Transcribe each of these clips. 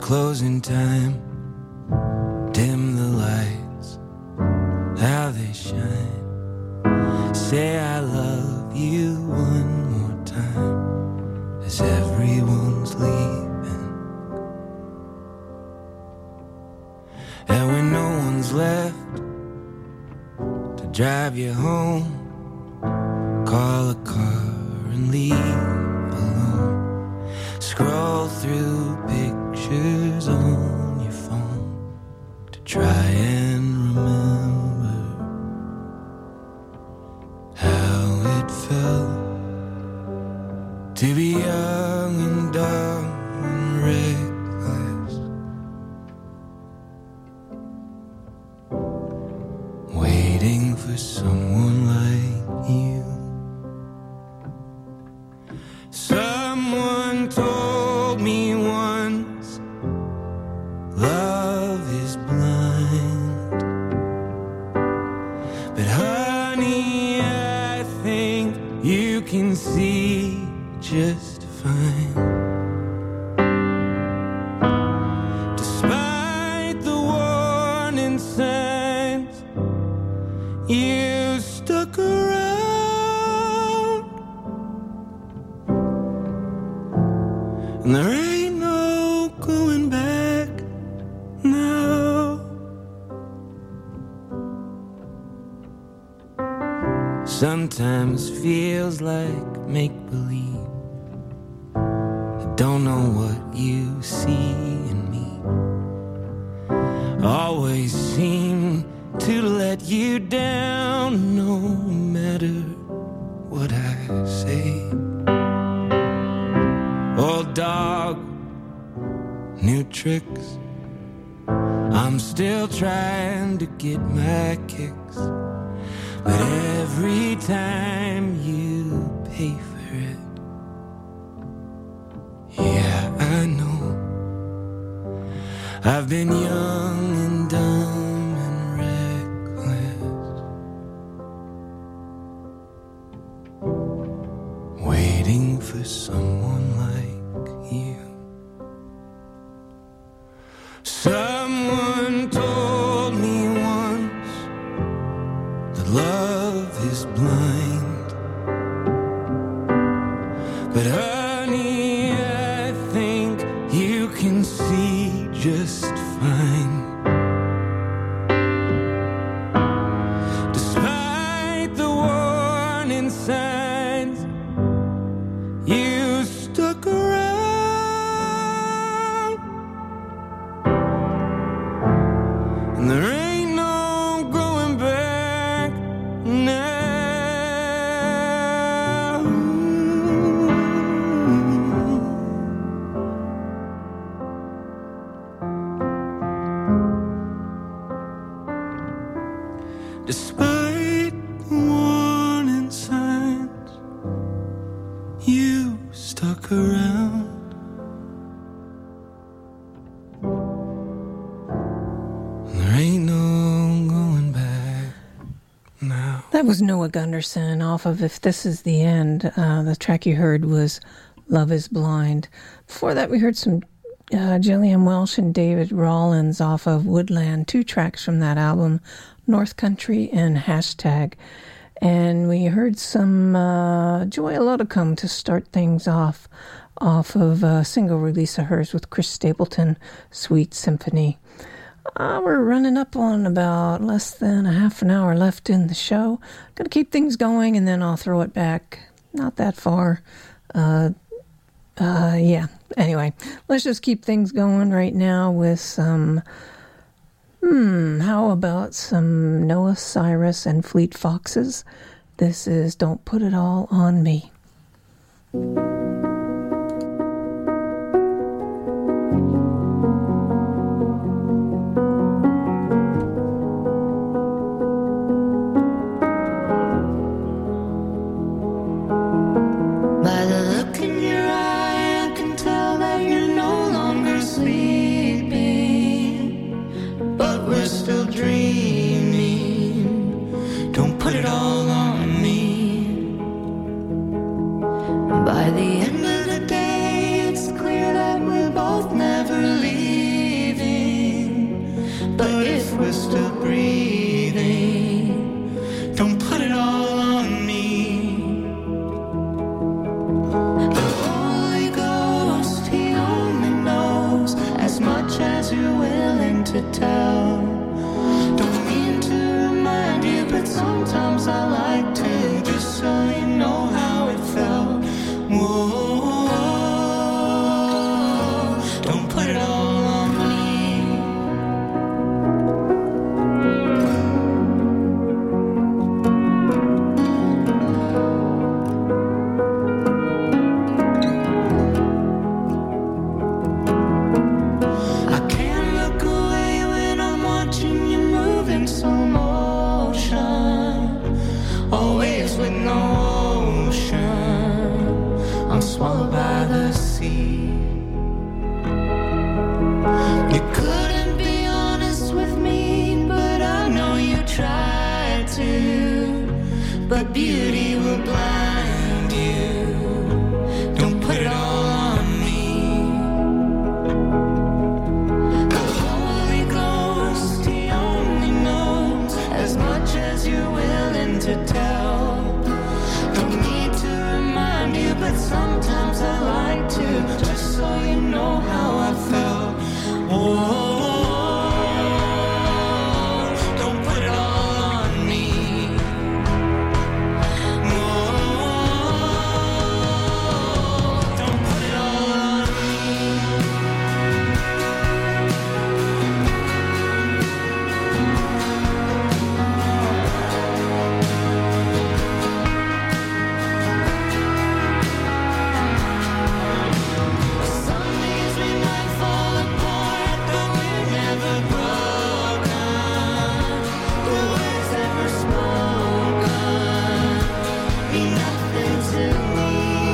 closing time, dim the lights, how they shine. Say I love you one more time as everyone's leaving. And when no one's left to drive you home, call a car and leave alone. Scroll through pictures on your phone to try and remember how it felt to be young and dumb and reckless, waiting for someone like you. Someone told me once, love is blind. But honey, I think you can see just fine. Despite the warning signs, you stuck around. And there ain't no going back now. Sometimes feels like make-believe. I don't know what you see in me. Always seem to let you down no matter what I say. Old dog, new tricks. I'm still trying to get my kicks, but every time you pay for it, yeah, I know. I've been young and dumb and reckless, waiting for someone like you. Someone told me once that love is blind. But honey, I think you can see just fine. Despite the warning signs, you stuck around. And there ain't no going back now. Despite the warning signs, you stuck around. There ain't no going back now. That was Noah Gunderson off of If This Is the End. The track you heard was Love is Blind. Before that, we heard some Gillian Welch and David Rollins off of Woodland, 2 tracks from that album, North Country and Hashtag. And we heard some Joy Olodocum to start things off of a single release of hers with Chris Stapleton, Sweet Symphony. We're running up on about less than a half an hour left in the show. Going to keep things going, and then I'll throw it back not that far. Yeah. Anyway, let's just keep things going right now with some, how about some Noah Cyrus and Fleet Foxes? This is Don't Put It All on Me. By the look in your eye, I can tell that you're no longer sleeping, but we're still dreaming. Don't put it all on me. By the end of the day, it's clear that we're both never to tell. Don't mean to remind you, but sometimes I like to, just so you know how it felt. Whoa, don't put it all on me. I can't look away when I'm watching you move in slow motion, always with no ocean. I'm swallowed by the sea. You couldn't be honest with me, but I know you tried to. But beauty will blind you. Don't put it all on me. The Holy Ghost, He only knows as much as you're willing to tell. Don't need to remind you, but sometimes I like to, just so you know how I felt. Whoa, don't put it all on me. Whoa, don't put it all on me. Some days we might fall apart, but we're never broken. The words ever spoken mean nothing to me.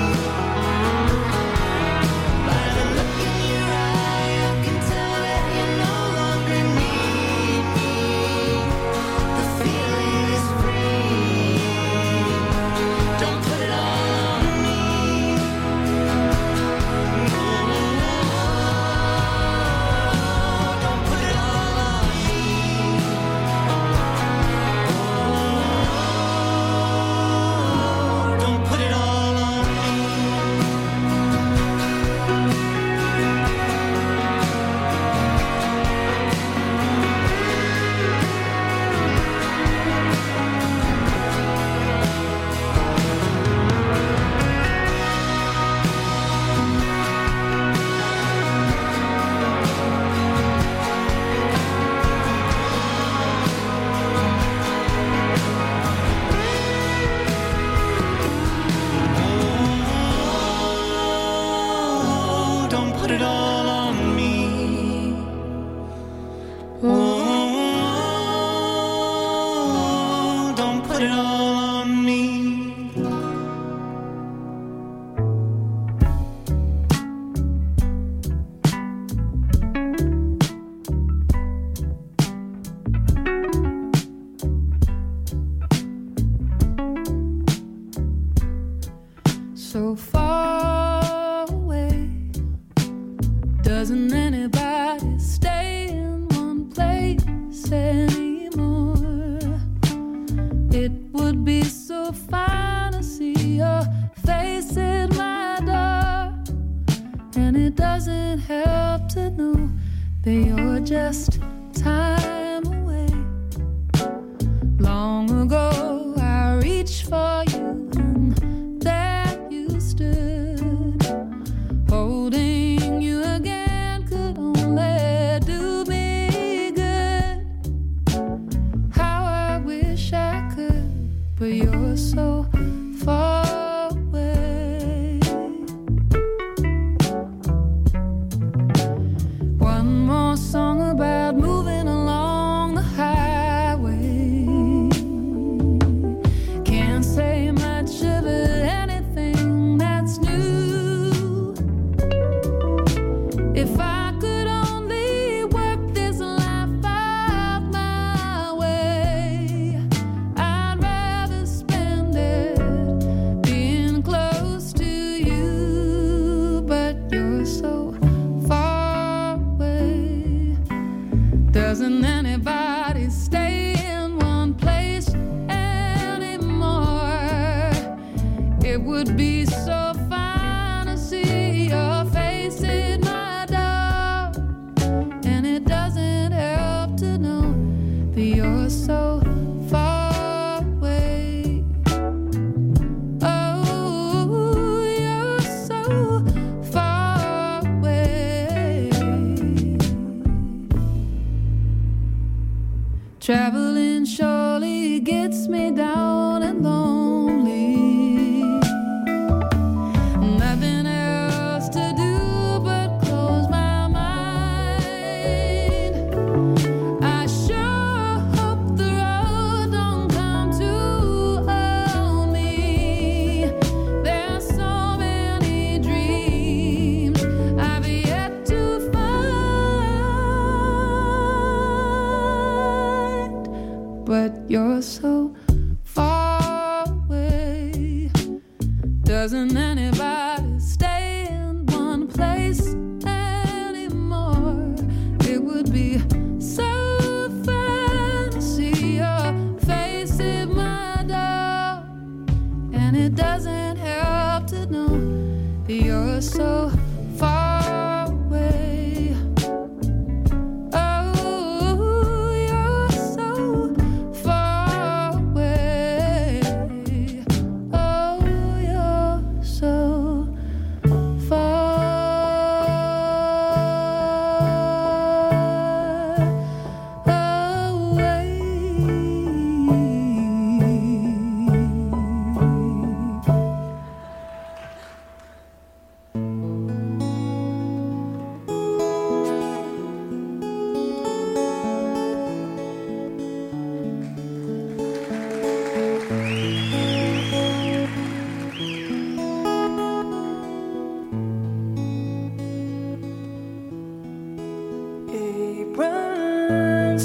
By the look in your eye, I can tell that you no longer need me. The feeling is free. Don't put it all on me. No, don't put it all on me. Don't put it all on me. Oh, don't put it all on me. Oh, don't put it all on me. So far away, doesn't anybody stay in one place anymore? It would be so fine to see your face at my door, and it doesn't help to know that you're just time away. Long ago, I reached for you, and there you stood. Holding you again could only do me good. How I wish I could, but you're so far away. One more song about moving along the highway. Can't say much of it, anything that's new. If I could only work this life out my way, I'd rather spend it being close to you. But you're so far away. Doesn't anybody stay in one place anymore? It would be so fine to see your face at my door, and it doesn't hurt. Traveling surely gets me down and lonely. Nothing else to do but close my mind. I sure hope the road don't come to hold me. There's so many dreams I've yet to find, but you're so far away. Doesn't anybody stay in one place anymore? It would be so fun to see your face in my door, and it doesn't help to know you're so far away. Oh, you're so far away. Oh, you're so far away. Apron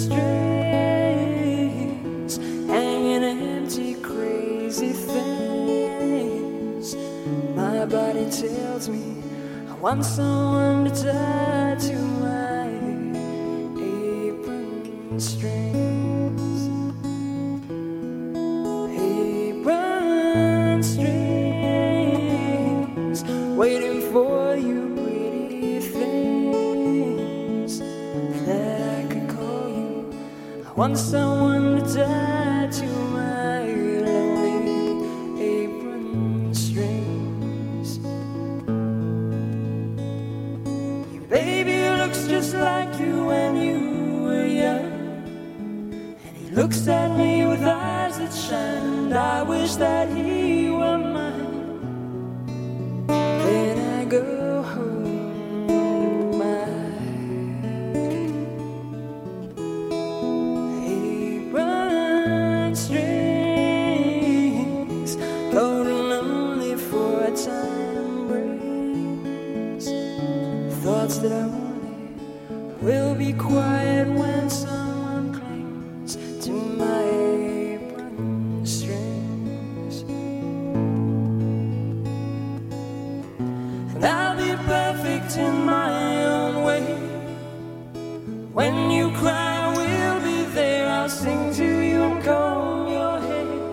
strings hanging empty, crazy things. My body tells me I want someone to tie to my apron strings. Apron strings waiting for you, pretty things that I could call you. I want someone to tie to my lonely apron strings. Your baby looks just like you when you were young, and he looks at me with eyes that shine, and I wish that he were mine. Then I go home to my apron strings, cold and lonely for a time brings. Thoughts that only will be quiet when someone clings to my apron strings. And I'll be perfect in my own way. When you cry, we'll be there. I'll sing to you and comb your hair.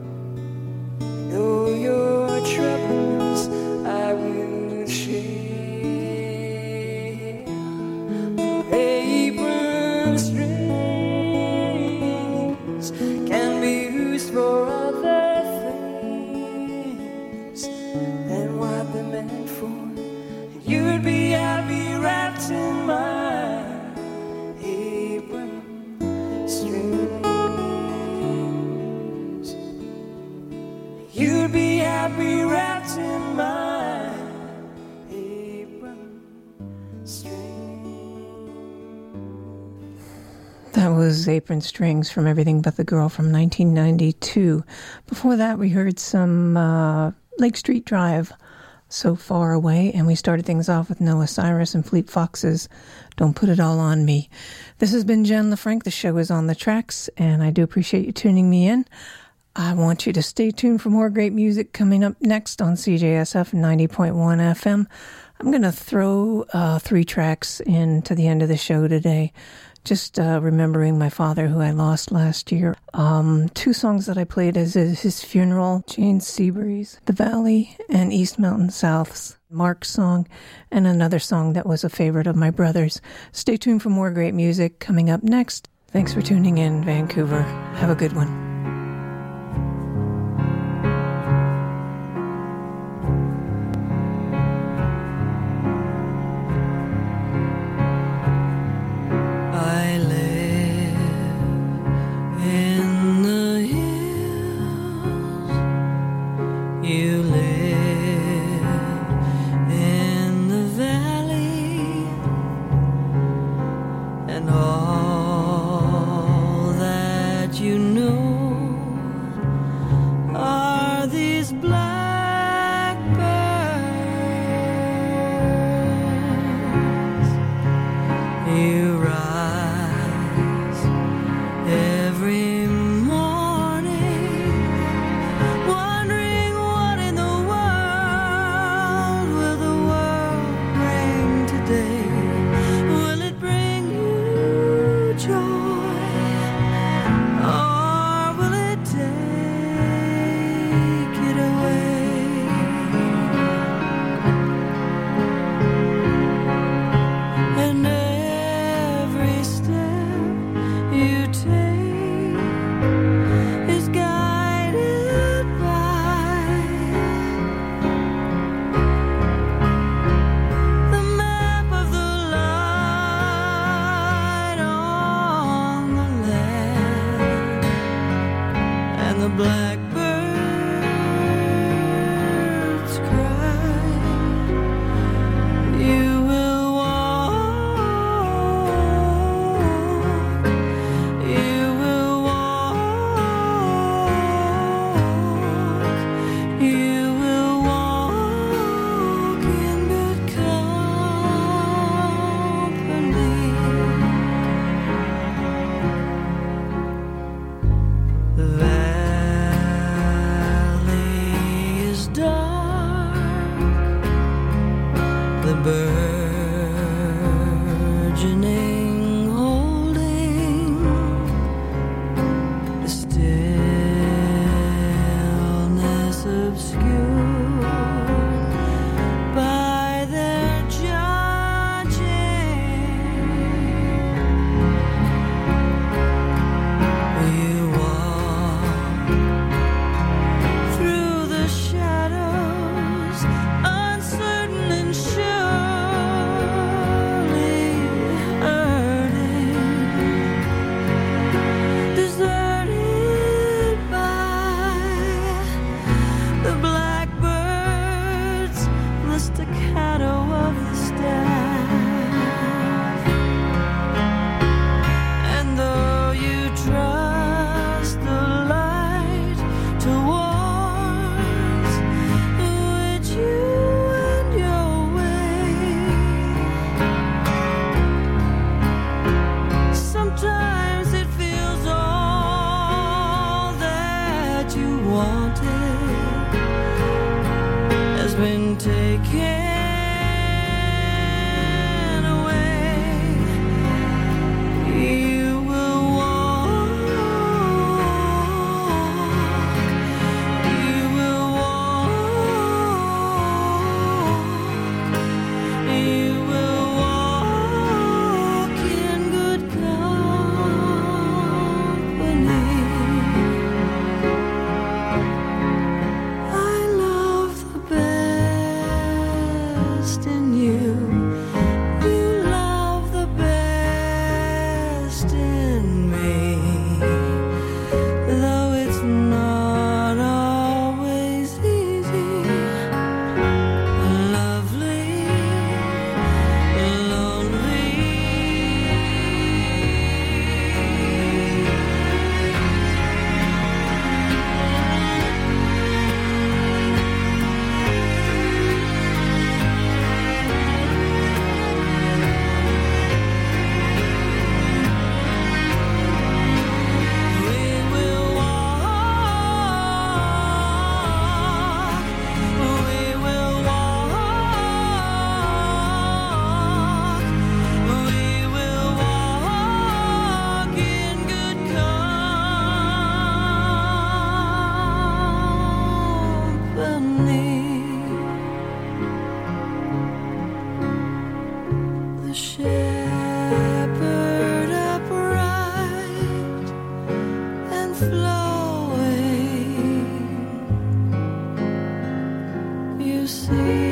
Know your troubles I will share. Apron strings can be used for other things than what they're meant for. You'd be happy wrapped in my apron strings. You'd be happy wrapped in my apron strings. That was Apron Strings from Everything But the Girl from 1992. Before that, we heard some Lake Street Drive, So Far Away, and we started things off with Noah Cyrus and Fleet Foxes, Don't Put It All On Me. This has been Jen LaFranc. The show is on the tracks, and I do appreciate you tuning me in. I want you to stay tuned for more great music coming up next on CJSF 90.1 FM. I'm going to throw 3 tracks into the end of the show today. Just remembering my father, who I lost last year. 2 songs that I played as his funeral, Jane Seabury's The Valley and East Mountain South's Mark's song, and another song that was a favorite of my brother's. Stay tuned for more great music coming up next. Thanks for tuning in, Vancouver. Have a good one. I live shepherd upright and flowing, you see.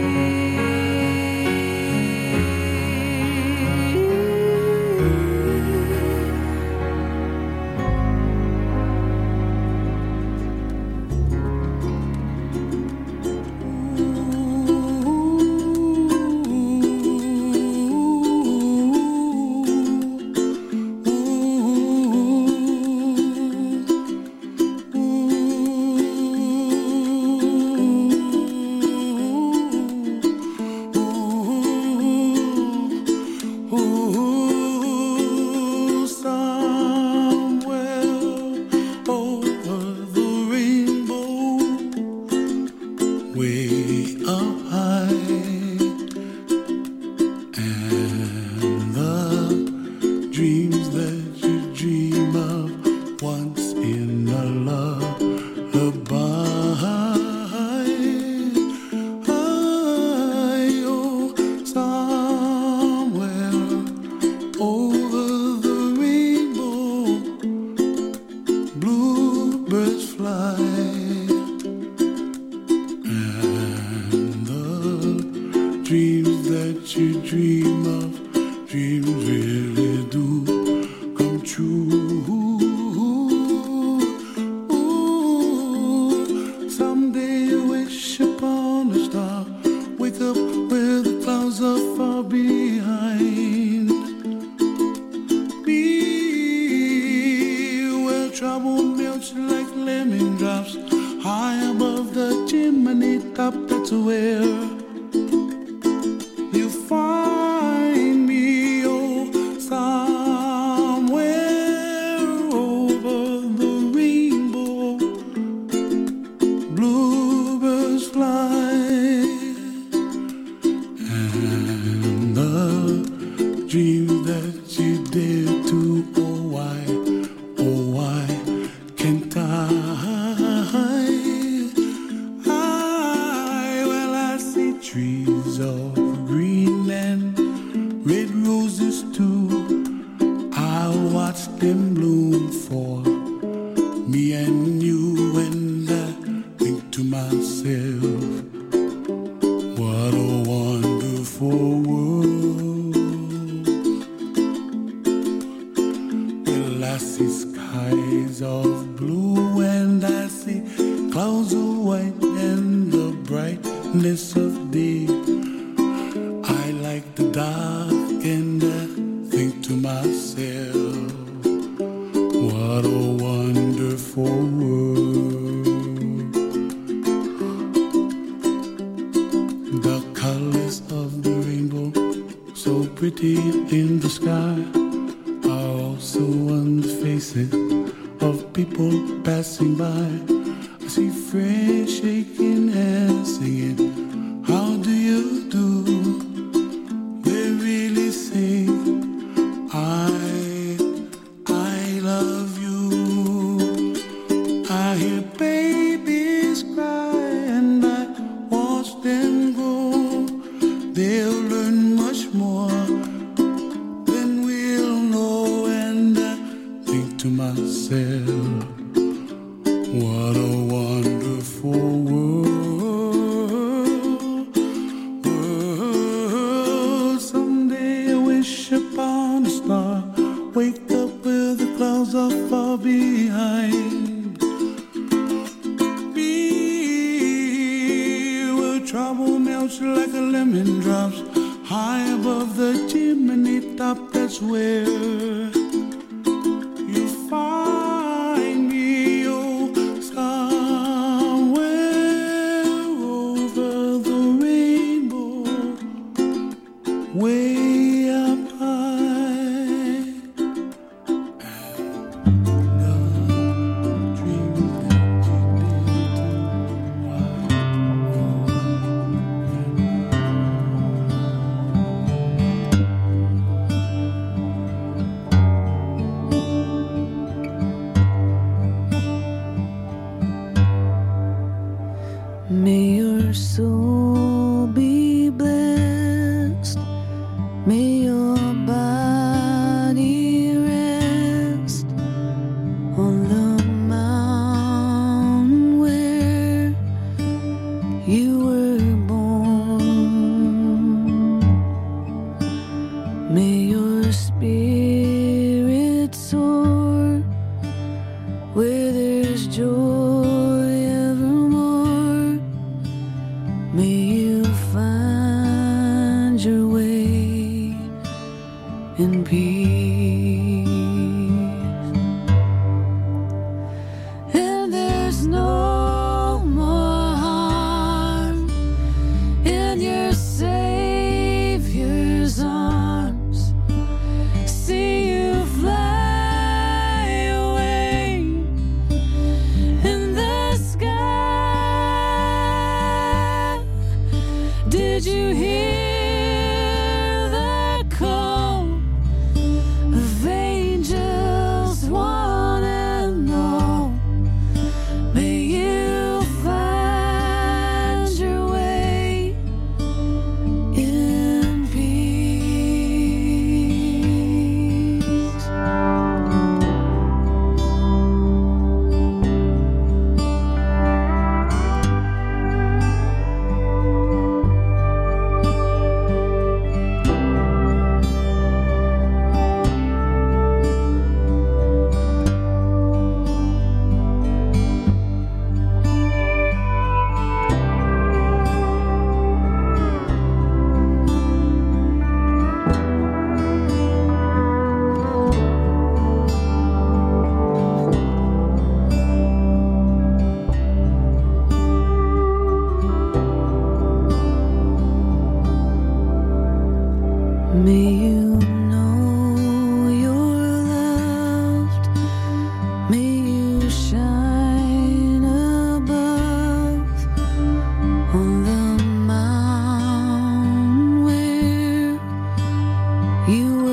your body rest on the mountain where you were born. May your spirit soar where there's joy evermore. May you find your way in peace. And there's no more harm in your Savior's arms. See you fly away in the sky. Did you hear the call of angels, one and all? May you find your way in peace. May you know you're loved. May you shine above on the mountain where you